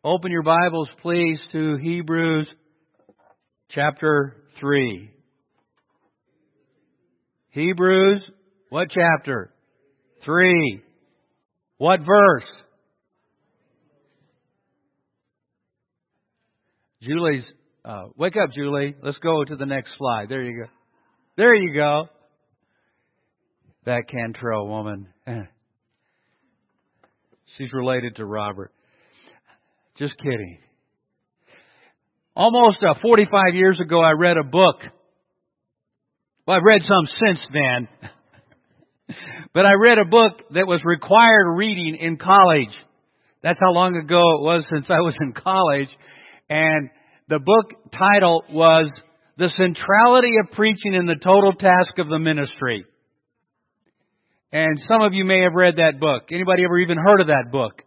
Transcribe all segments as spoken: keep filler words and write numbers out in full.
Open your Bibles, please, to Hebrews chapter three. Hebrews, what chapter? three. What verse? Julie's, uh, wake up, Julie. Let's go to the next slide. There you go. There you go. That Cantrell woman. She's related to Robert. Just kidding. Almost uh, forty-five years ago, I read a book. Well, I've read some since then. But I read a book that was required reading in college. That's how long ago it was since I was in college. And the book title was The Centrality of Preaching in the Total Task of the Ministry. And some of you may have read that book. Anybody ever even heard of that book?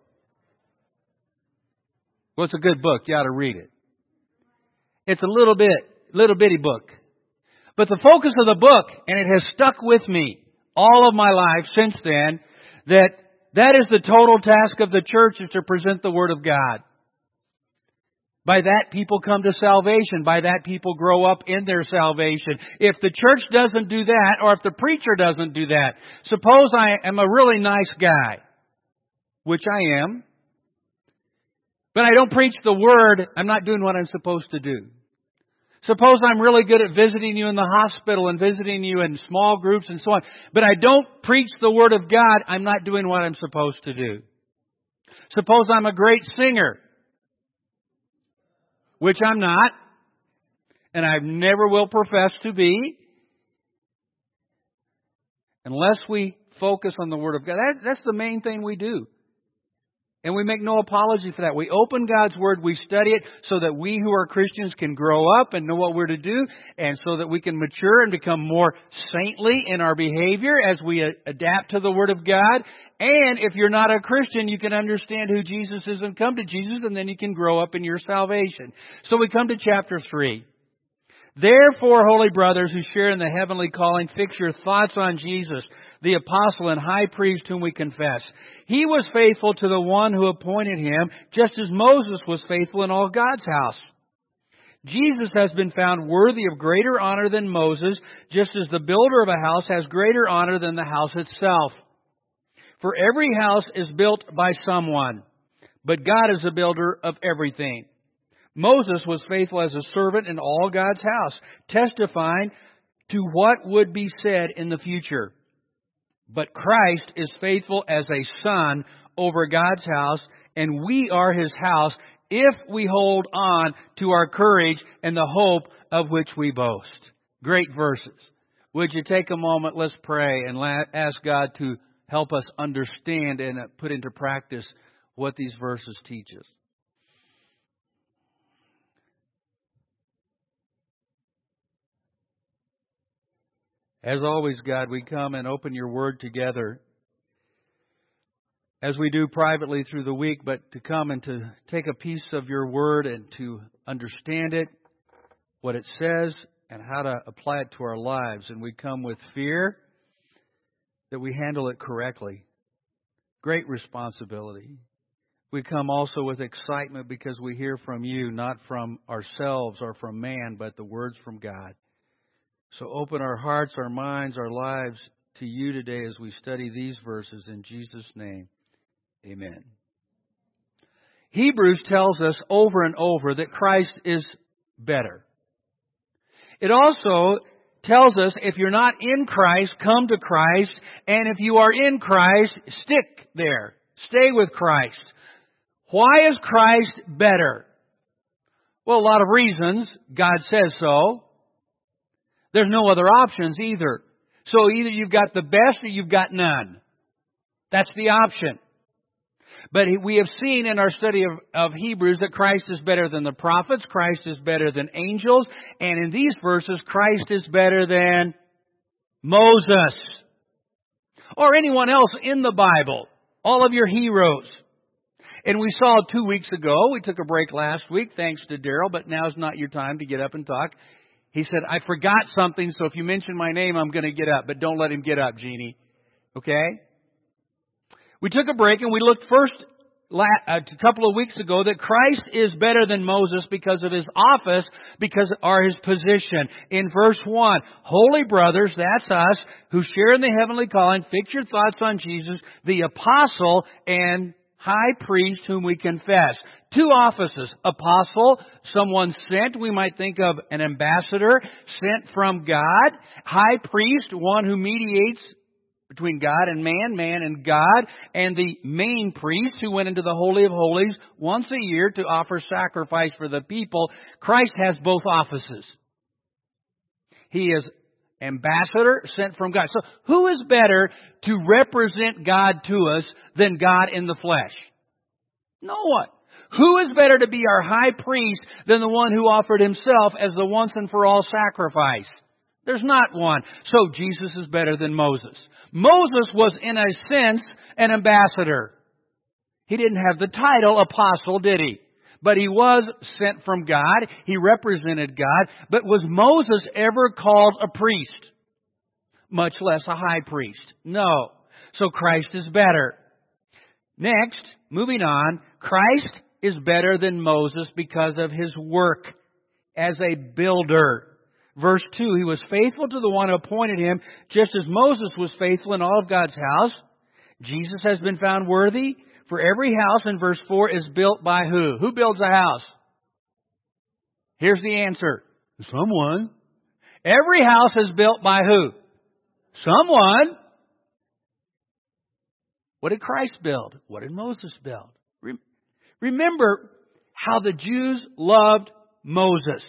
Well, it's a good book. You ought to read it. It's a little bit, little bitty book. But the focus of the book, and it has stuck with me all of my life since then, that that is the total task of the church, is to present the Word of God. By that, people come to salvation. By that, people grow up in their salvation. If the church doesn't do that, or if the preacher doesn't do that, suppose I am a really nice guy, which I am, but I don't preach the Word, I'm not doing what I'm supposed to do. Suppose I'm really good at visiting you in the hospital and visiting you in small groups and so on, but I don't preach the Word of God, I'm not doing what I'm supposed to do. Suppose I'm a great singer, which I'm not, and I never will profess to be, unless we focus on the Word of God. That, that's the main thing we do. And we make no apology for that. We open God's Word, we study it so that we who are Christians can grow up and know what we're to do, and so that we can mature and become more saintly in our behavior as we adapt to the Word of God. And if you're not a Christian, you can understand who Jesus is and come to Jesus, and then you can grow up in your salvation. So we come to chapter three. Therefore, holy brothers who share in the heavenly calling, fix your thoughts on Jesus, the apostle and high priest whom we confess. He was faithful to the one who appointed him, just as Moses was faithful in all God's house. Jesus has been found worthy of greater honor than Moses, just as the builder of a house has greater honor than the house itself. For every house is built by someone, but God is the builder of everything. Moses was faithful as a servant in all God's house, testifying to what would be said in the future. But Christ is faithful as a son over God's house, and we are His house if we hold on to our courage and the hope of which we boast. Great verses. Would you take a moment, let's pray, and ask God to help us understand and put into practice what these verses teach us. As always, God, we come and open your word together as we do privately through the week, but to come and to take a piece of your word and to understand it, what it says, and how to apply it to our lives. And we come with fear that we handle it correctly. Great responsibility. We come also with excitement because we hear from you, not from ourselves or from man, but the words from God. So open our hearts, our minds, our lives to you today as we study these verses in Jesus' name. Amen. Hebrews tells us over and over that Christ is better. It also tells us if you're not in Christ, come to Christ. And if you are in Christ, stick there. Stay with Christ. Why is Christ better? Well, a lot of reasons. God says so. There's no other options either. So either you've got the best or you've got none. That's the option. But we have seen in our study of, of Hebrews that Christ is better than the prophets. Christ is better than angels. And in these verses, Christ is better than Moses. Or anyone else in the Bible. All of your heroes. And we saw two weeks ago, we took a break last week, thanks to Daryl, but now's not your time to get up and talk. He said, I forgot something, so if you mention my name, I'm going to get up. But don't let him get up, Jeannie. Okay? We took a break and we looked first a couple of weeks ago that Christ is better than Moses because of his office, because of his position. In verse one, holy brothers, that's us, who share in the heavenly calling, fix your thoughts on Jesus, the apostle and high priest whom we confess. Two offices. Apostle, someone sent. We might think of an ambassador sent from God. High priest, one who mediates between God and man, man and God. And the main priest who went into the Holy of Holies once a year to offer sacrifice for the people. Christ has both offices. He is ambassador sent from God. So who is better to represent God to us than God in the flesh? No one. Who is better to be our high priest than the one who offered himself as the once and for all sacrifice? There's not one. So Jesus is better than Moses. Moses was in a sense an ambassador. He didn't have the title apostle, did he? But he was sent from God. He represented God. But was Moses ever called a priest? Much less a high priest. No. So Christ is better. Next, moving on, Christ is better than Moses because of his work as a builder. Verse two, he was faithful to the one who appointed him, just as Moses was faithful in all of God's house. Jesus has been found worthy. For every house, in verse four, is built by who? Who builds a house? Here's the answer. Someone. Every house is built by who? Someone. What did Christ build? What did Moses build? Remember how the Jews loved Moses.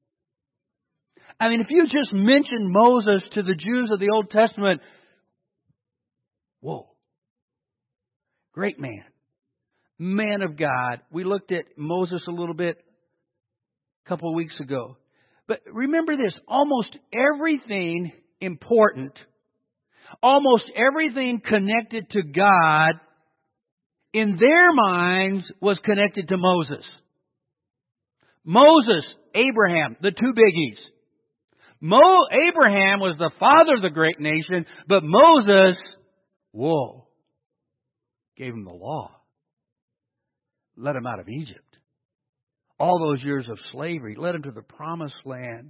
I mean, if you just mention Moses to the Jews of the Old Testament, whoa, great man. Man of God. We looked at Moses a little bit a couple of weeks ago. But remember this, almost everything important, almost everything connected to God in their minds was connected to Moses. Moses, Abraham, the two biggies. Mo- Abraham was the father of the great nation, but Moses, whoa, gave him the law. Led him out of Egypt. All those years of slavery led him to the promised land.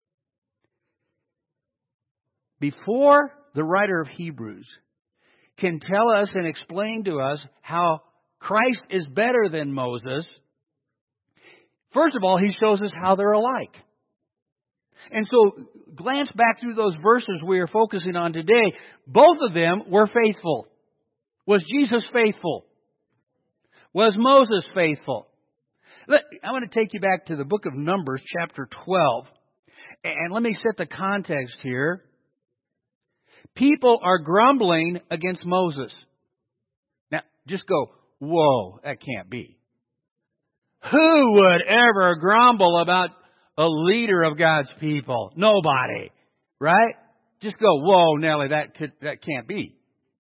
Before the writer of Hebrews can tell us and explain to us how Christ is better than Moses, first of all, he shows us how they're alike. And so, glance back through those verses we are focusing on today. Both of them were faithful. Was Jesus faithful? Was Moses faithful? Let, I want to take you back to the book of Numbers, chapter twelve. And let me set the context here. People are grumbling against Moses. Now, just go, whoa, that can't be. Who would ever grumble about a leader of God's people? Nobody. Right? Just go, whoa, Nellie, that could, that can't be.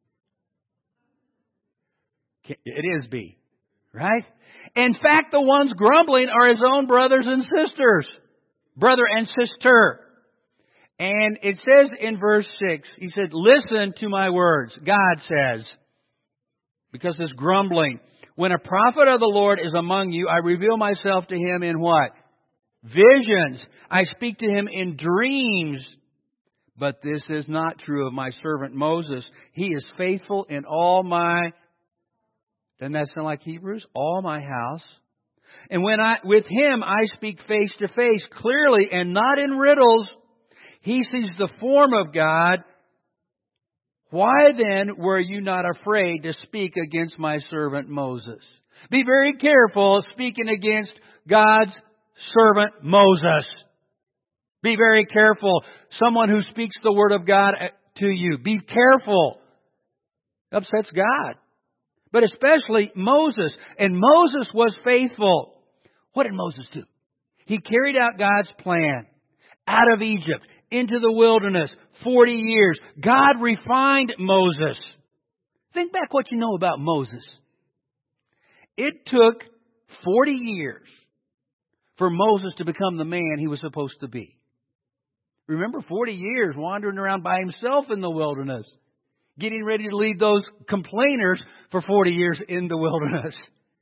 It is be. Right? In fact, the ones grumbling are his own brothers and sisters. Brother and sister. And it says in verse six, he said, listen to my words. God says, because this grumbling, when a prophet of the Lord is among you, I reveal myself to him in what? Visions. I speak to him in dreams. But this is not true of my servant Moses. He is faithful in all my, doesn't that sound like Hebrews? All my house. And when I, with him I speak face to face, clearly and not in riddles. He sees the form of God. Why then were you not afraid to speak against my servant Moses? Be very careful speaking against God's servant Moses. Be very careful. Someone who speaks the word of God to you. Be careful. It upsets God. But especially Moses. And Moses was faithful. What did Moses do? He carried out God's plan out of Egypt into the wilderness. forty years. God refined Moses. Think back what you know about Moses. It took forty years for Moses to become the man he was supposed to be. Remember, forty years wandering around by himself in the wilderness, getting ready to lead those complainers for forty years in the wilderness.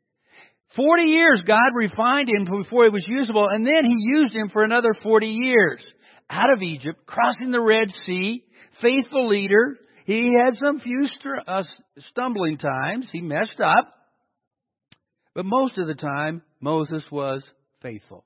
forty years God refined him before he was usable, and then he used him for another forty years. Out of Egypt, crossing the Red Sea, faithful leader. He had some few str- uh, stumbling times. He messed up. But most of the time, Moses was faithful.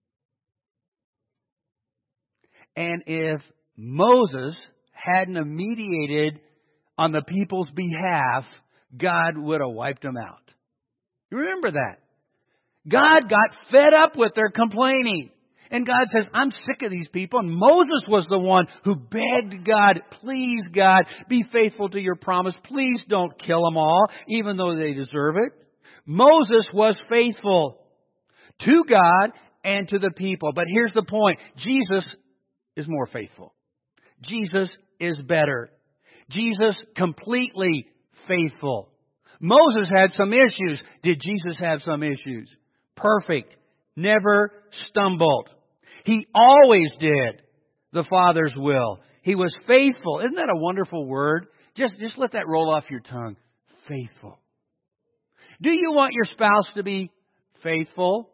And if Moses hadn't have mediated on the people's behalf, God would have wiped them out. You remember that? God got fed up with their complaining. And God says, I'm sick of these people. And Moses was the one who begged God, please, God, be faithful to your promise. Please don't kill them all, even though they deserve it. Moses was faithful to God and to the people. But here's the point. Jesus is more faithful. Jesus is better. Jesus completely faithful. Moses had some issues. Did Jesus have some issues? Perfect. Never stumbled. He always did the Father's will. He was faithful. Isn't that a wonderful word? Just, just let that roll off your tongue. Faithful. Do you want your spouse to be faithful?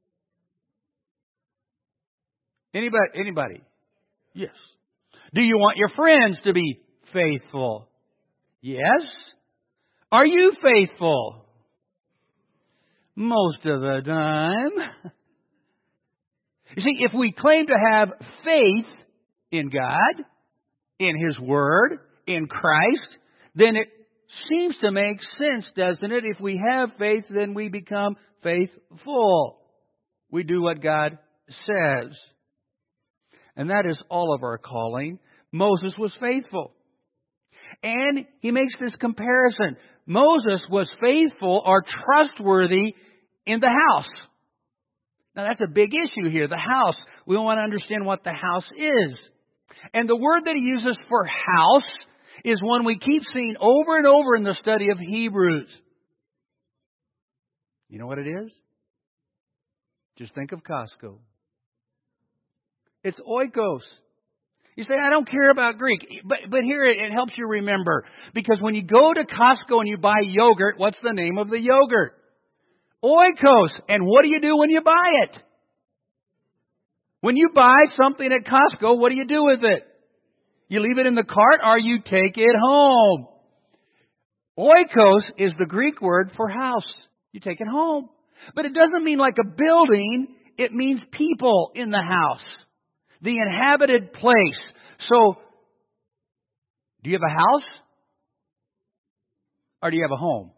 Anybody? Anybody? Yes. Do you want your friends to be faithful? Yes. Are you faithful? Most of the time. You see, if we claim to have faith in God, in His Word, in Christ, then it seems to make sense, doesn't it? If we have faith, then we become faithful. We do what God says. And that is all of our calling. Moses was faithful. And he makes this comparison. Moses was faithful or trustworthy in the house. Now that's a big issue here, the house. We want to understand what the house is. And the word that he uses for house is one we keep seeing over and over in the study of Hebrews. You know what it is? Just think of Costco. It's oikos. You say, I don't care about Greek. But but here it, it helps you remember. Because when you go to Costco and you buy yogurt, what's the name of the yogurt? Oikos. And what do you do when you buy it? When you buy something at Costco, what do you do with it? You leave it in the cart or you take it home. Oikos is the Greek word for house. You take it home. But it doesn't mean like a building. It means people in the house. The inhabited place. So, do you have a house? Or do you have a home?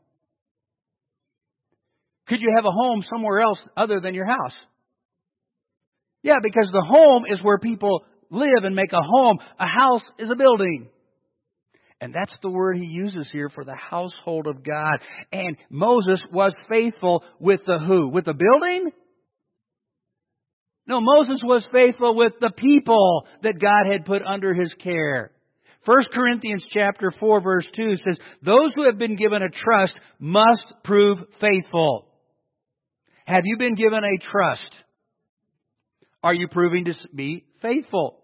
Could you have a home somewhere else other than your house? Yeah, because the home is where people live and make a home. A house is a building. And that's the word he uses here for the household of God. And Moses was faithful with the who? With the building? No, Moses was faithful with the people that God had put under his care. First Corinthians chapter four verse two says, those who have been given a trust must prove faithful. Have you been given a trust? Are you proving to be faithful?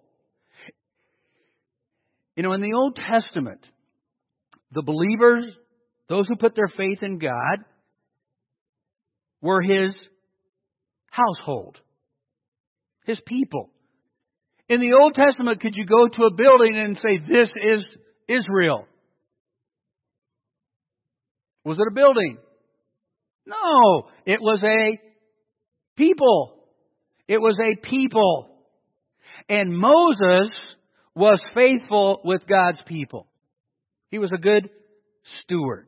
You know, in the Old Testament, the believers, those who put their faith in God, were His household. His people. In the Old Testament, could you go to a building and say, this is Israel? Was it a building? No, it was a people. It was a people. And Moses was faithful with God's people. He was a good steward.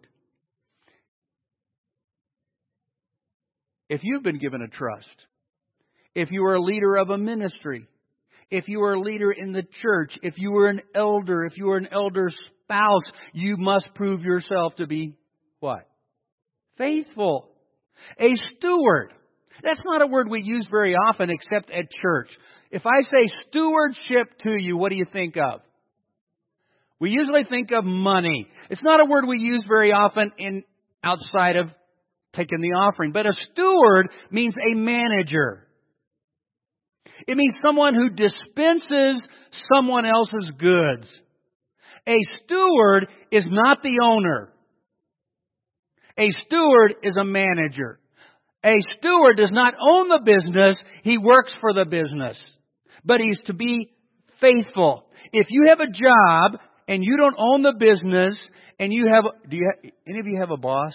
If you've been given a trust, if you were a leader of a ministry, if you were a leader in the church, if you were an elder, if you were an elder spouse, you must prove yourself to be what? Faithful. A steward. That's not a word we use very often except at church. If I say stewardship to you, what do you think of? We usually think of money. It's not a word we use very often in outside of taking the offering. But a steward means a manager. It means someone who dispenses someone else's goods. A steward is not the owner. A steward is a manager. A steward does not own the business. He works for the business. But he's to be faithful. If you have a job and you don't own the business and you have, do you have, any of you have a boss?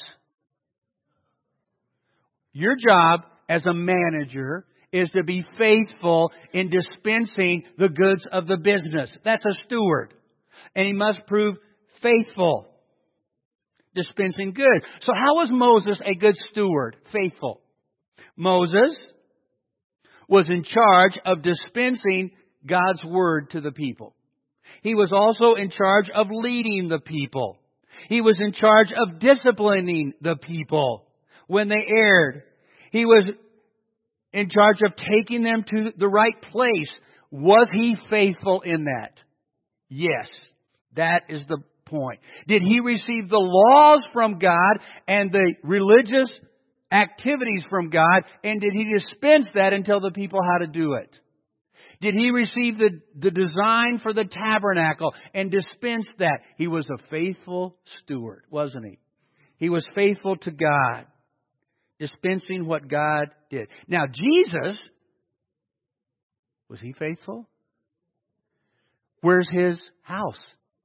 Your job as a manager is to be faithful in dispensing the goods of the business. That's a steward. And he must prove faithful. Dispensing goods. So how was Moses a good steward? Faithful. Moses was in charge of dispensing God's word to the people. He was also in charge of leading the people. He was in charge of disciplining the people when they erred. He was in charge of taking them to the right place. Was he faithful in that? Yes. That is the point. Did he receive the laws from God and the religious activities from God, and did he dispense that and tell the people how to do it? Did he receive the, the design for the tabernacle and dispense that? He was a faithful steward, wasn't he? He was faithful to God, dispensing what God did. Now, Jesus, was he faithful? Where's his house?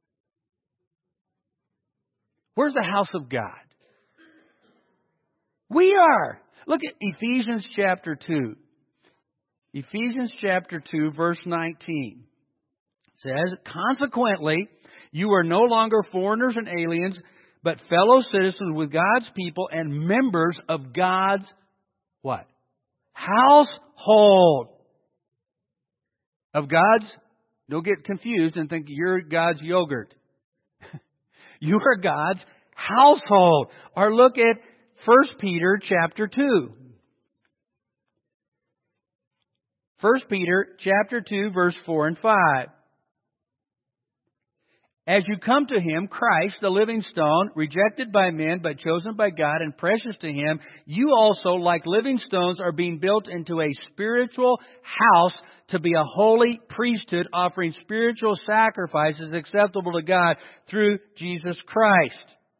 Where's the house of God? We are. Look at Ephesians chapter two. Ephesians chapter two, verse nineteen. It says, consequently, you are no longer foreigners and aliens, but fellow citizens with God's people and members of God's what? Household. Of God's, don't get confused and think you're God's yogurt. You are God's household. Or look at First Peter chapter two. First Peter chapter two, verse four and five. As you come to Him, Christ, the living stone, rejected by men, but chosen by God and precious to Him, you also, like living stones, are being built into a spiritual house to be a holy priesthood, offering spiritual sacrifices acceptable to God through Jesus Christ.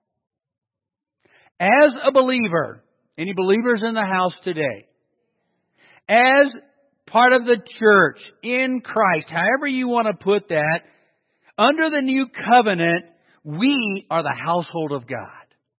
As a believer, any believers in the house today? As part of the church in Christ, however you want to put that, under the new covenant, we are the household of God.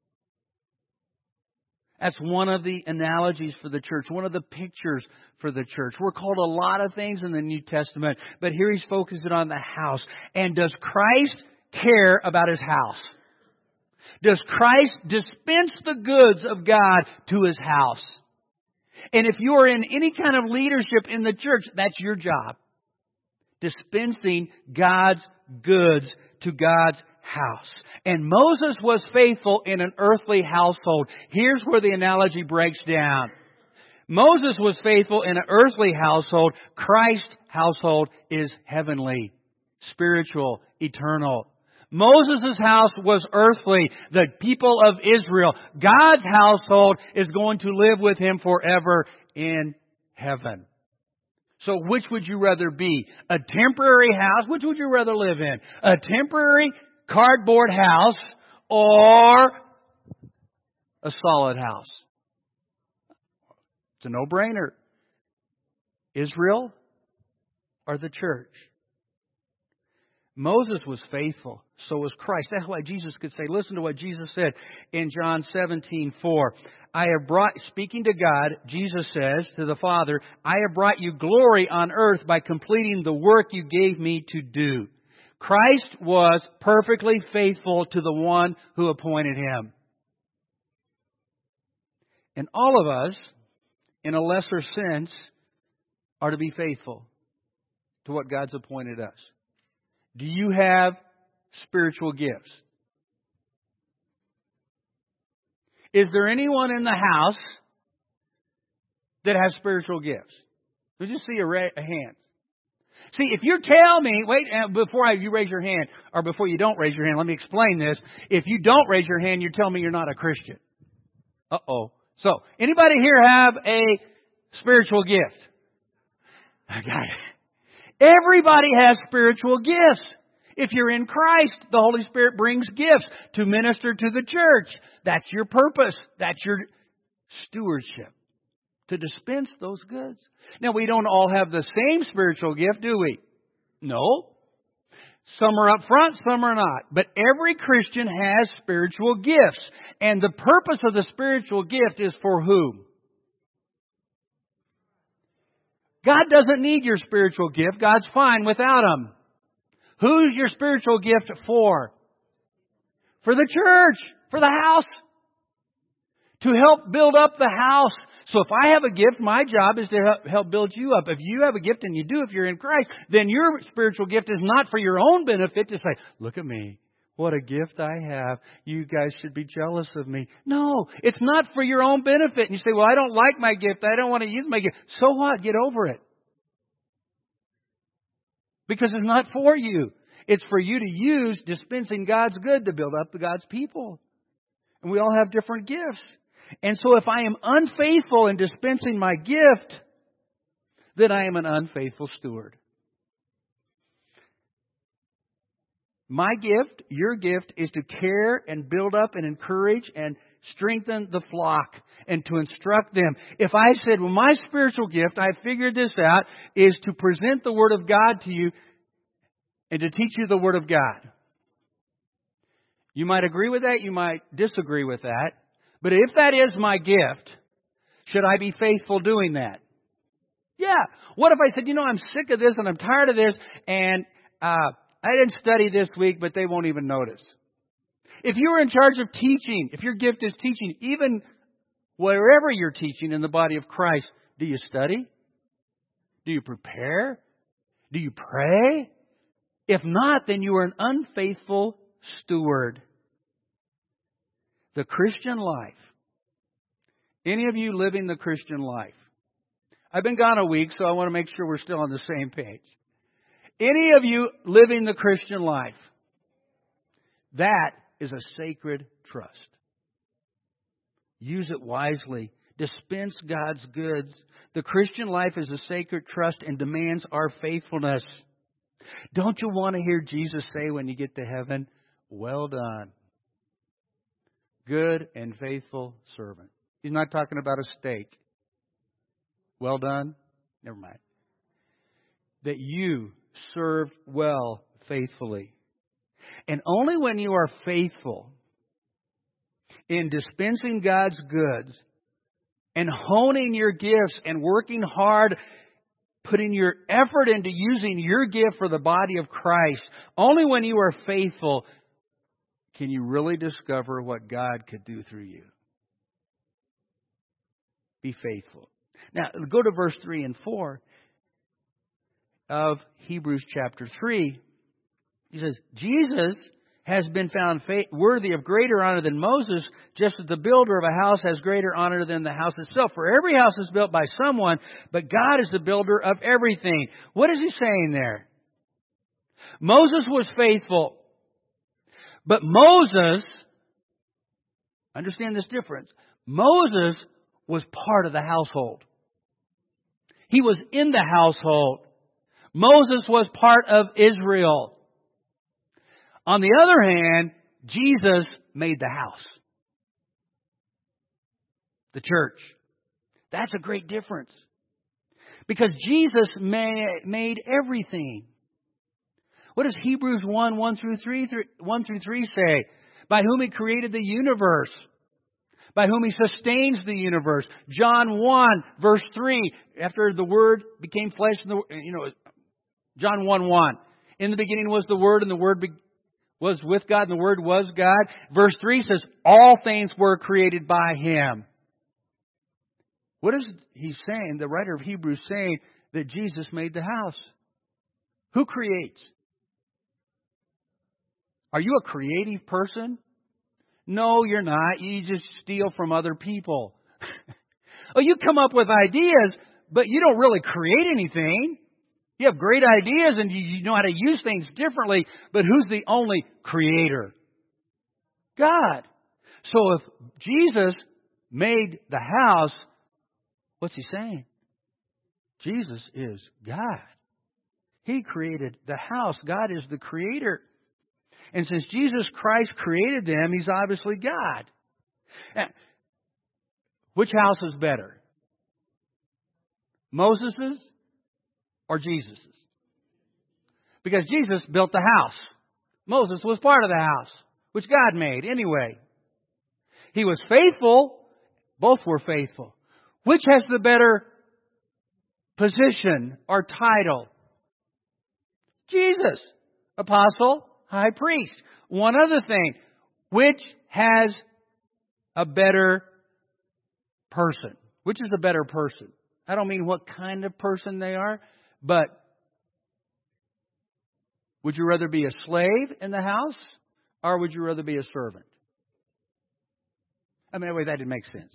That's one of the analogies for the church, one of the pictures for the church. We're called a lot of things in the New Testament, but here he's focusing on the house. And does Christ care about his house? Does Christ dispense the goods of God to his house? And if you are in any kind of leadership in the church, that's your job. Dispensing God's goods to God's house. And Moses was faithful in an earthly household. Here's where the analogy breaks down. Moses was faithful in an earthly household. Christ's household is heavenly, spiritual, eternal. Moses' house was earthly, the people of Israel. God's household is going to live with him forever in heaven. So which would you rather be? A temporary house? Which would you rather live in? A temporary cardboard house or a solid house? It's a no-brainer. Israel or the church? Moses was faithful. So was Christ. That's why Jesus could say, listen to what Jesus said in John seventeen four. I have brought, speaking to God, Jesus says to the Father, I have brought you glory on earth by completing the work you gave me to do. Christ was perfectly faithful to the one who appointed him. And all of us, in a lesser sense, are to be faithful to what God's appointed us. Do you have spiritual gifts? Is there anyone in the house that has spiritual gifts? Let me just see a, ra- a hand. See, if you tell me, wait, before I, you raise your hand, or before you don't raise your hand, let me explain this. If you don't raise your hand, you're telling me you're not a Christian. Uh-oh. So, anybody here have a spiritual gift? I got it. Everybody has spiritual gifts. If you're in Christ, the Holy Spirit brings gifts to minister to the church. That's your purpose. That's your stewardship. to dispense those goods. Now, we don't all have the same spiritual gift, do we? No. Some are up front, some are not. But every Christian has spiritual gifts. And the purpose of the spiritual gift is for whom? God doesn't need your spiritual gift. God's fine without them. Who's your spiritual gift for? For the church, for the house. To help build up the house. So if I have a gift, my job is to help, help build you up. If you have a gift, and you do if you're in Christ, then your spiritual gift is not for your own benefit to say, look at me. What a gift I have. You guys should be jealous of me. No, it's not for your own benefit. And you say, well, I don't like my gift. I don't want to use my gift. So what? Get over it. Because it's not for you. It's for you to use dispensing God's good to build up God's people. And we all have different gifts. And so if I am unfaithful in dispensing my gift, then I am an unfaithful steward. My gift, your gift, is to care and build up and encourage and strengthen the flock and to instruct them. If I said, well, my spiritual gift, I figured this out, is to present the Word of God to you and to teach you the Word of God. You might agree with that, you might disagree with that. But if that is my gift, should I be faithful doing that? Yeah. What if I said, you know, I'm sick of this and I'm tired of this and uh, I didn't study this week, but they won't even notice. If you were in charge of teaching, if your gift is teaching, even wherever you're teaching in the body of Christ, do you study? Do you prepare? Do you pray? If not, then you are an unfaithful steward. The Christian life. Any of you living the Christian life? I've been gone a week, so I want to make sure we're still on the same page. Any of you living the Christian life? That is a sacred trust. Use it wisely. Dispense God's goods. The Christian life is a sacred trust and demands our faithfulness. Don't you want to hear Jesus say when you get to heaven, well done, good and faithful servant? He's not talking about a steak. Well done? Never mind. That you served well faithfully. And only when you are faithful in dispensing God's goods and honing your gifts and working hard, putting your effort into using your gift for the body of Christ, only when you are faithful can you really discover what God could do through you. Be faithful. Now, go to verse three and four of Hebrews chapter three. He says, Jesus has been found worthy of greater honor than Moses, just as the builder of a house has greater honor than the house itself. For every house is built by someone, but God is the builder of everything. What is he saying there? Moses was faithful. But Moses, understand this difference, Moses was part of the household. He was in the household. Moses was part of Israel. On the other hand, Jesus made the house. The church. That's a great difference. Because Jesus made everything. What does Hebrews one, one through three, one through three say? By whom He created the universe. By whom He sustains the universe. John one, verse three. After the Word became flesh, you know, John one, one. In the beginning was the Word, and the Word be- was with God, and the Word was God. Verse three says, all things were created by Him. What is he saying? The writer of Hebrews saying that Jesus made the house. Who creates? Are you a creative person? No, you're not. You just steal from other people. Oh, you come up with ideas, but you don't really create anything. You have great ideas and you know how to use things differently, but who's the only creator? God. So if Jesus made the house, what's he saying? Jesus is God. He created the house. God is the creator. And since Jesus Christ created them, He's obviously God. Now, which house is better? Moses's or Jesus's? Because Jesus built the house. Moses was part of the house, which God made anyway. He was faithful. Both were faithful. Which has the better position or title? Jesus. Apostle, high priest. One other thing. Which has a better person? Which is a better person? I don't mean what kind of person they are, but would you rather be a slave in the house or would you rather be a servant? I mean, wait, that didn't make sense.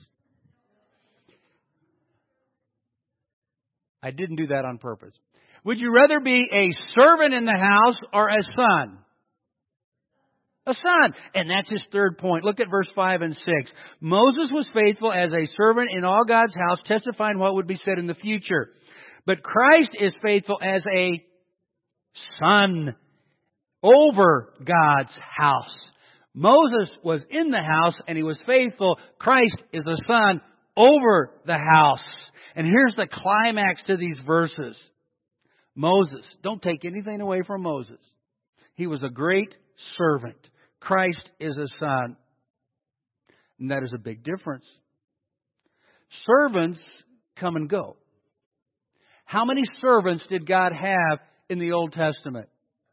I didn't do that on purpose. Would you rather be a servant in the house or a son? A son. And that's his third point. Look at verse five and six. Moses was faithful as a servant in all God's house, testifying what would be said in the future. But Christ is faithful as a son over God's house. Moses was in the house and he was faithful. Christ is the son over the house. And here's the climax to these verses. Moses, don't take anything away from Moses. He was a great servant. Christ is a son. And that is a big difference. Servants come and go. How many servants did God have in the Old Testament?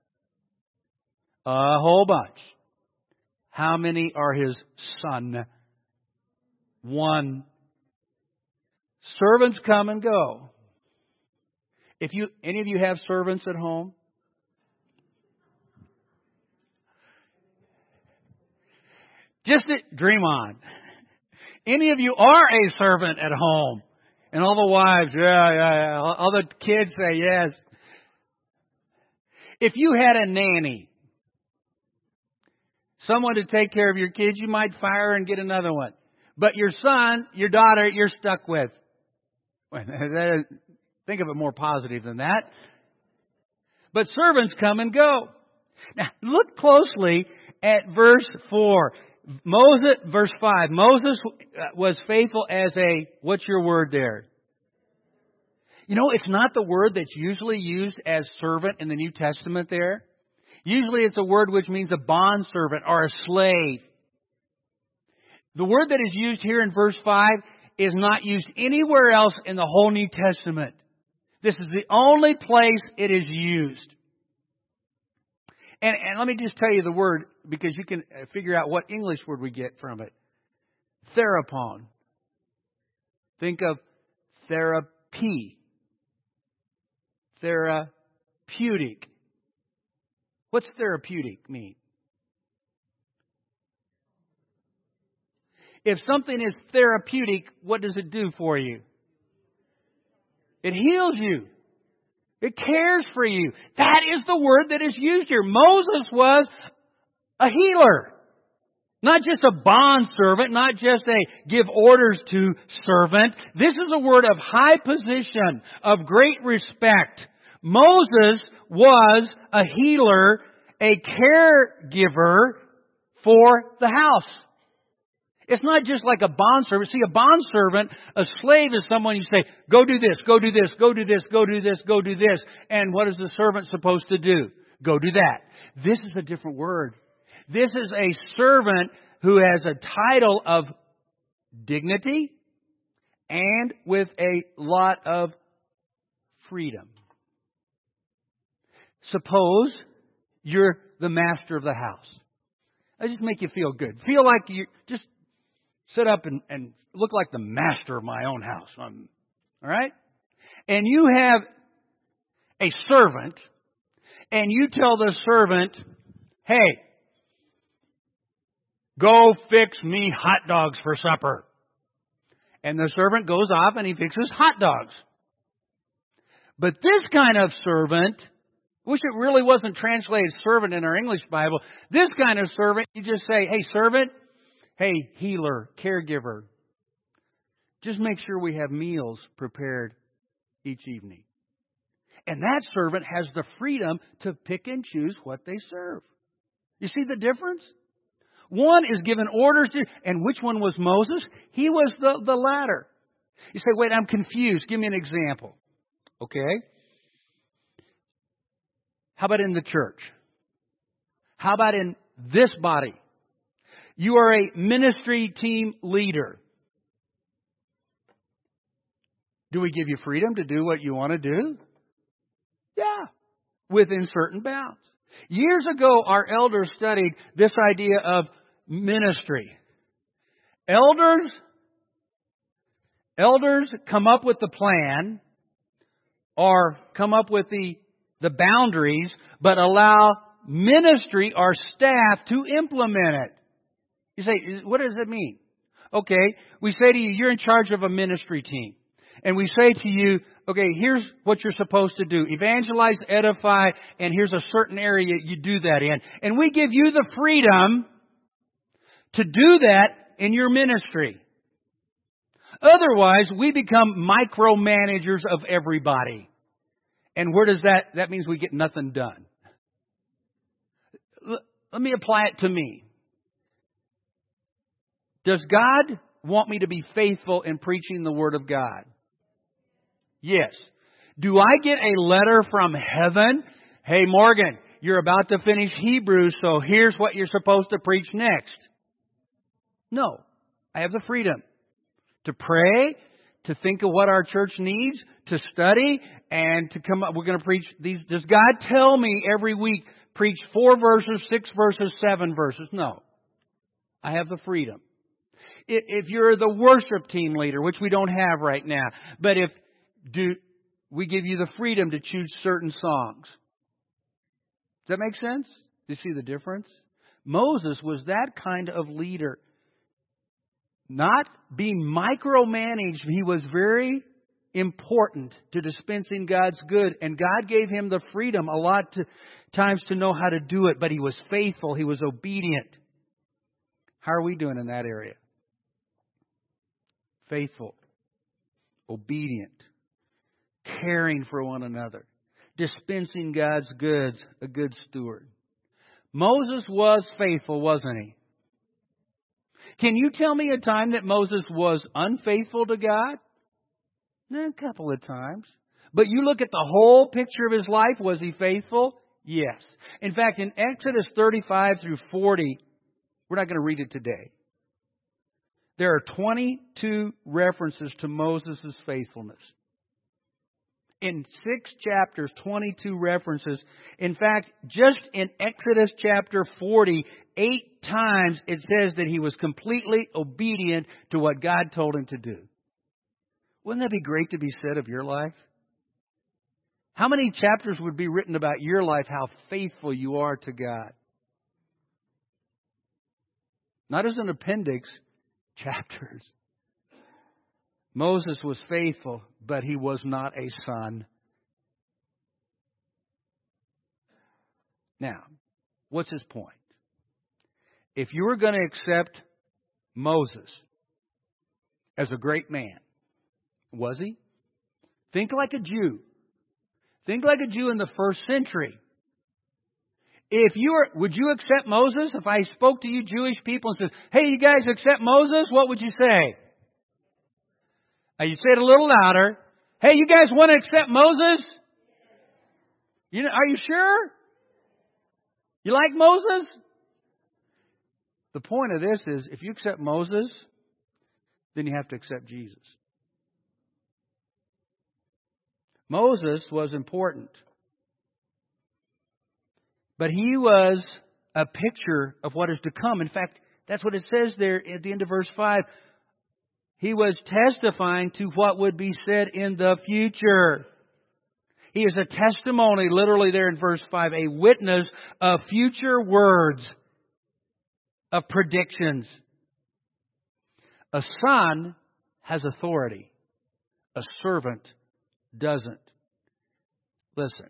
A whole bunch. How many are His son? One. Servants come and go. If you, any of you have servants at home? Just dream on. Any of you are a servant at home? And all the wives, yeah, yeah, yeah. All the kids say yes. If you had a nanny, someone to take care of your kids, you might fire and get another one. But your son, your daughter, you're stuck with. Think of it more positive than that. But servants come and go. Now, look closely at verse four. Moses, verse five. Moses was faithful as a, what's your word there? You know, it's not the word that's usually used as servant in the New Testament there. Usually it's a word which means a bondservant or a slave. The word that is used here in verse five is not used anywhere else in the whole New Testament. This is the only place it is used. And, and let me just tell you the word, because you can figure out what English word we get from it. Therapon. Think of therapy. Therapeutic. What's therapeutic mean? If something is therapeutic, what does it do for you? It heals you. It cares for you. That is the word that is used here. Moses was a healer. Not just a bondservant, not just a give orders to servant. This is a word of high position, of great respect. Moses was a healer, a caregiver for the house. It's not just like a bondservant. See, a bondservant, a slave is someone you say, go do this, go do this, go do this, go do this, go do this. And what is the servant supposed to do? Go do that. This is a different word. This is a servant who has a title of dignity and with a lot of freedom. Suppose you're the master of the house. I just make you feel good. Feel like you just sit up and, and look like the master of my own house. Um, all right? And you have a servant, and you tell the servant, hey, go fix me hot dogs for supper. And the servant goes off and he fixes hot dogs. But this kind of servant, wish it really wasn't translated servant in our English Bible. This kind of servant, you just say, hey, servant, hey, healer, caregiver, just make sure we have meals prepared each evening. And that servant has the freedom to pick and choose what they serve. You see the difference? One is given orders to, and which one was Moses? He was the, the latter. You say, wait, I'm confused. Give me an example. Okay. How about in the church? How about in this body? You are a ministry team leader. Do we give you freedom to do what you want to do? Yeah, within certain bounds. Years ago, our elders studied this idea of ministry. Elders, elders come up with the plan or come up with the, the boundaries, but allow ministry or staff to implement it. You say, what does that mean? Okay, we say to you, you're in charge of a ministry team. And we say to you, okay, here's what you're supposed to do. Evangelize, edify, and here's a certain area you do that in. And we give you the freedom to do that in your ministry. Otherwise, we become micromanagers of everybody. And where does that, that means we get nothing done. Let me apply it to me. Does God want me to be faithful in preaching the Word of God? Yes. Do I get a letter from heaven? Hey, Morgan, you're about to finish Hebrews, so here's what you're supposed to preach next. No. I have the freedom to pray, to think of what our church needs, to study, and to come up. We're going to preach these. Does God tell me every week, preach four verses, six verses, seven verses? No. I have the freedom. If you're the worship team leader, which we don't have right now, but if do we give you the freedom to choose certain songs. Does that make sense? Do you see the difference? Moses was that kind of leader. Not being micromanaged, he was very important to dispensing God's good. And God gave him the freedom a lot of times to know how to do it. But he was faithful. He was obedient. How are we doing in that area? Faithful. Obedient. Caring for one another. Dispensing God's goods. A good steward. Moses was faithful, wasn't he? Can you tell me a time that Moses was unfaithful to God? A couple of times. But you look at the whole picture of his life, was he faithful? Yes. In fact, in Exodus thirty-five through forty, we're not going to read it today. There are twenty-two references to Moses' faithfulness. In six chapters, twenty-two references. In fact, just in Exodus chapter forty, eight times it says that he was completely obedient to what God told him to do. Wouldn't that be great to be said of your life? How many chapters would be written about your life, how faithful you are to God? Not as an appendix, chapters. Moses was faithful, but he was not a son. Now, what's his point? If you were going to accept Moses as a great man, was he? Think like a Jew. Think like a Jew in the first century. If you were, would you accept Moses? If I spoke to you Jewish people and said, hey, you guys accept Moses? What would you say? Uh, you say it a little louder. Hey, you guys want to accept Moses? You know, are you sure? You like Moses? The point of this is, if you accept Moses, then you have to accept Jesus. Moses was important. But he was a picture of what is to come. In fact, that's what it says there at the end of verse five. He was testifying to what would be said in the future. He is a testimony, literally there in verse five, a witness of future words, of predictions. A son has authority. A servant doesn't. Listen.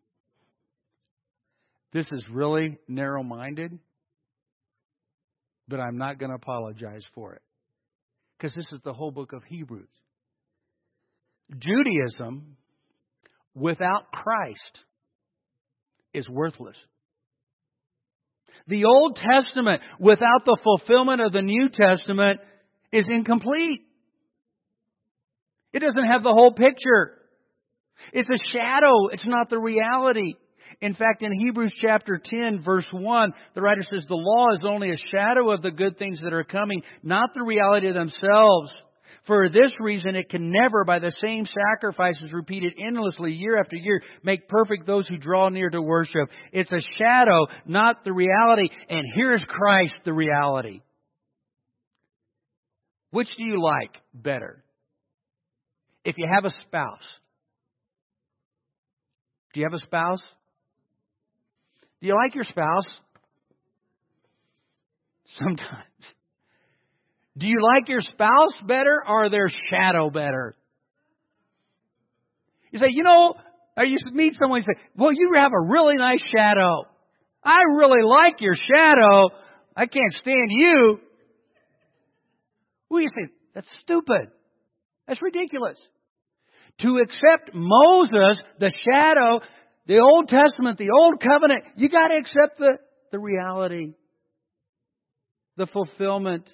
This is really narrow-minded, but I'm not going to apologize for it. Because this is the whole book of Hebrews. Judaism without Christ is worthless. The Old Testament without the fulfillment of the New Testament is incomplete. It doesn't have the whole picture. It's a shadow. It's not the reality. In fact, in Hebrews chapter ten, verse one, the writer says, the law is only a shadow of the good things that are coming, not the reality themselves. For this reason, it can never, by the same sacrifices repeated endlessly year after year, make perfect those who draw near to worship. It's a shadow, not the reality. And here's Christ, the reality. Which do you like better? If you have a spouse. Do you have a spouse? Do you like your spouse? Sometimes. Do you like your spouse better or their shadow better? You say, you know, or you meet someone and say, well, you have a really nice shadow. I really like your shadow. I can't stand you. Well, you say, that's stupid. That's ridiculous. To accept Moses, the shadow, the Old Testament, the Old Covenant, you got to accept the, the reality, the fulfillment.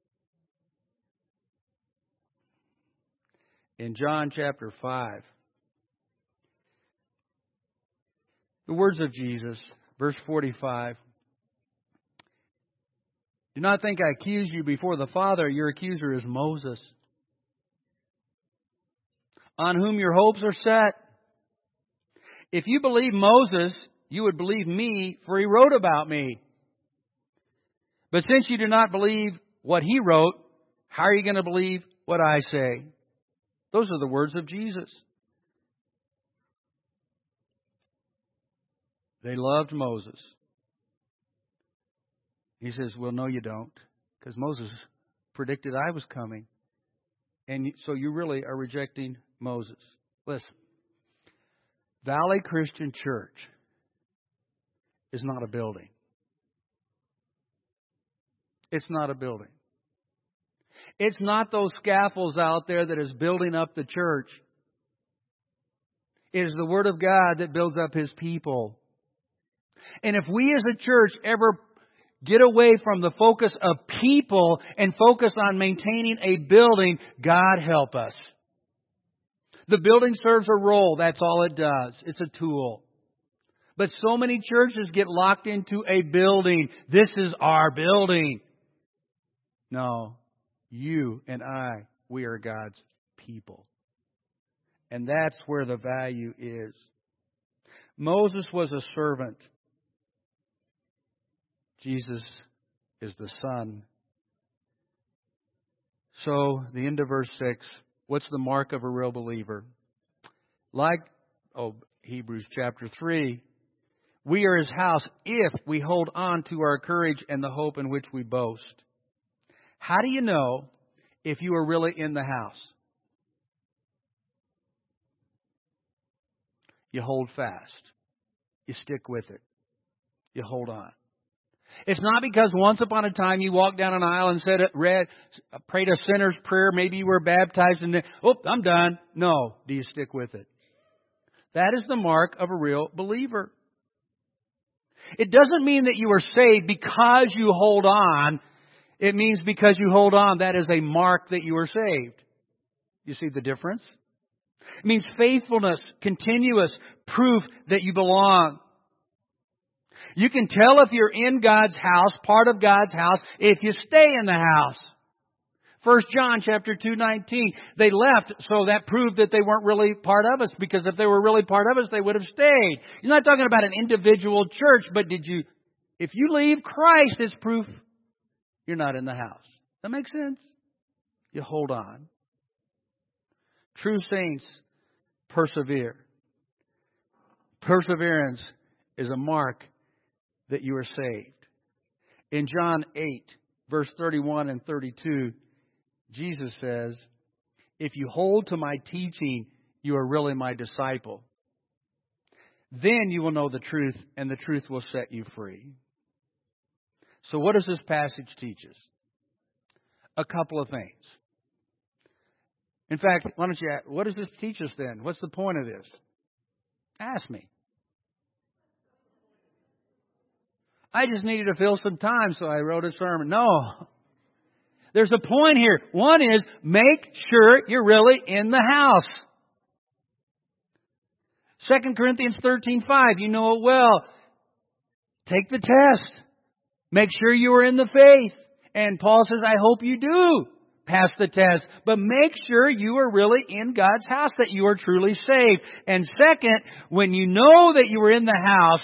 In John chapter five, the words of Jesus, verse forty-five. Do not think I accuse you before the Father. Your accuser is Moses, on whom your hopes are set. If you believe Moses, you would believe me, for he wrote about me. But since you do not believe what he wrote, how are you going to believe what I say? Those are the words of Jesus. They loved Moses. He says, well, no, you don't. Because Moses predicted I was coming. And so you really are rejecting Moses. Listen. Valley Christian Church is not a building. It's not a building. It's not those scaffolds out there that is building up the church. It is the Word of God that builds up His people. And if we as a church ever get away from the focus of people and focus on maintaining a building, God help us. The building serves a role. That's all it does. It's a tool. But so many churches get locked into a building. This is our building. No. You and I, we are God's people. And that's where the value is. Moses was a servant. Jesus is the Son. So, the end of verse six, what's the mark of a real believer? Like, oh, Hebrews chapter three, we are His house if we hold on to our courage and the hope in which we boast. How do you know if you are really in the house? You hold fast. You stick with it. You hold on. It's not because once upon a time you walked down an aisle and said, read, prayed a sinner's prayer. Maybe you were baptized and then, oh, I'm done. No. Do you stick with it? That is the mark of a real believer. It doesn't mean that you are saved because you hold on. It means because you hold on, that is a mark that you are saved. You see the difference? It means faithfulness, continuous proof that you belong. You can tell if you're in God's house, part of God's house, if you stay in the house. First John chapter two nineteen, they left, so that proved that they weren't really part of us, because if they were really part of us, they would have stayed. He's not talking about an individual church, but did you, if you leave Christ, it's proof you're not in the house. That makes sense? You hold on. True saints persevere. Perseverance is a mark that you are saved. In John eight, verse thirty-one and thirty-two, Jesus says, if you hold to my teaching, you are really my disciple. Then you will know the truth, and the truth will set you free. So what does this passage teach us? A couple of things. In fact, why don't you ask, what does this teach us then? What's the point of this? Ask me. I just needed to fill some time, so I wrote a sermon. No. There's a point here. One is, make sure you're really in the house. Second Corinthians thirteen five, you know it well. Take the test. Make sure you are in the faith. And Paul says, I hope you do pass the test. But make sure you are really in God's house, that you are truly saved. And second, when you know that you are in the house,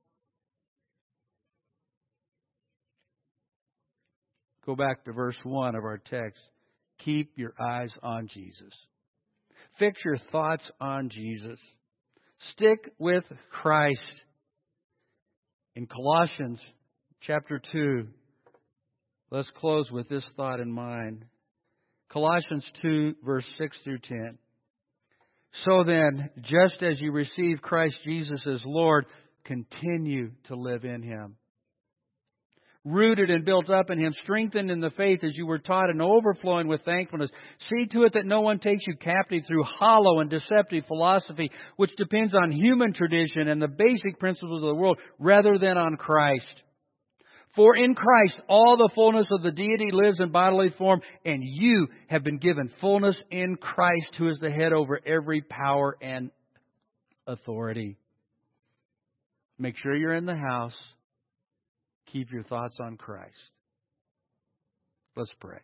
go back to verse one of our text. Keep your eyes on Jesus. Fix your thoughts on Jesus. Stick with Christ. In Colossians chapter two, let's close with this thought in mind. Colossians two, verse six through ten. So then, just as you receive Christ Jesus as Lord, continue to live in Him. Rooted and built up in Him, strengthened in the faith as you were taught, and overflowing with thankfulness. See to it that no one takes you captive through hollow and deceptive philosophy, which depends on human tradition and the basic principles of the world, rather than on Christ. For in Christ all the fullness of the deity lives in bodily form, and you have been given fullness in Christ, who is the head over every power and authority. Make sure you're in the house. Keep your thoughts on Christ. Let's pray.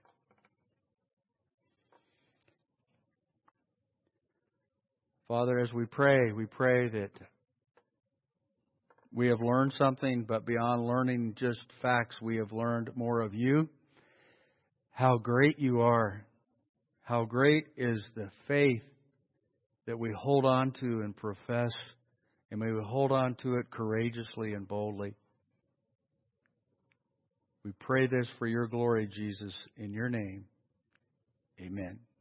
Father, as we pray, we pray that we have learned something, but beyond learning just facts, we have learned more of You. How great You are. How great is the faith that we hold on to and profess, and may we hold on to it courageously and boldly. We pray this for Your glory, Jesus, in Your name. Amen.